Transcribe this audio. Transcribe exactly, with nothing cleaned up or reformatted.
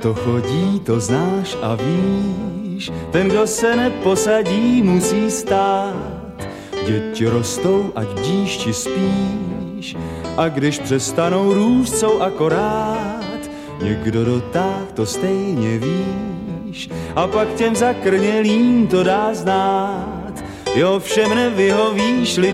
to chodí, to znáš a víš, ten, kdo se neposadí, musí stát. Děti rostou, ať bdíš či spíš, a když přestanou růst, jsou akorát. Někdo dotáh, to stejně víš, a pak těm zakrnělým to dá znát. Jo, všem nevyhovíš,